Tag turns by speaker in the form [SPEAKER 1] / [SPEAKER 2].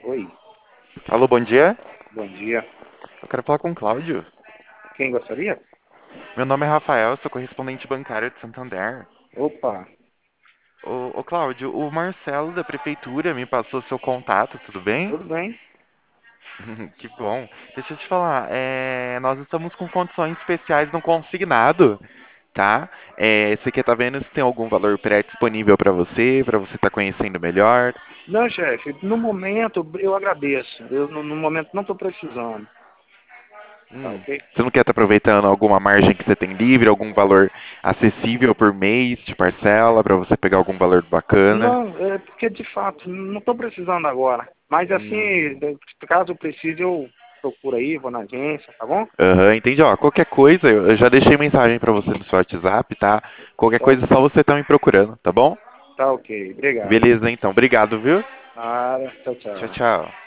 [SPEAKER 1] Oi,
[SPEAKER 2] Alô, bom dia.
[SPEAKER 1] bom dia.
[SPEAKER 2] Eu quero falar com o Cláudio.
[SPEAKER 1] Quem gostaria?
[SPEAKER 2] Meu nome é Rafael, sou correspondente bancário de Santander.
[SPEAKER 1] Opa,
[SPEAKER 2] Ô Cláudio, o Marcelo da prefeitura me passou seu contato, tudo bem?
[SPEAKER 1] tudo bem?
[SPEAKER 2] Que bom. Deixa eu te falar, nós estamos com condições especiais no consignado, tá? Você quer tá vendo se tem algum valor pré-disponível para você estar conhecendo melhor?
[SPEAKER 1] Não, chefe, no momento eu agradeço. Eu no momento não estou precisando, tá ok?
[SPEAKER 2] Você não quer estar aproveitando alguma margem que você tem livre, algum valor acessível por mês de parcela, para você pegar algum valor bacana?
[SPEAKER 1] Não, é porque de fato não estou precisando agora. Mas assim,
[SPEAKER 2] Hum.
[SPEAKER 1] caso precise, eu procuro aí, vou na agência, tá bom?
[SPEAKER 2] Aham, entendi. Ó, qualquer coisa, eu já deixei mensagem pra você no seu WhatsApp, tá? Qualquer
[SPEAKER 1] Tá,
[SPEAKER 2] coisa é só você tá me procurando, tá bom?
[SPEAKER 1] tá ok, obrigado.
[SPEAKER 2] Beleza, então. Obrigado, viu?
[SPEAKER 1] Nada, tchau,
[SPEAKER 2] Tchau,
[SPEAKER 1] tchau.
[SPEAKER 2] tchau.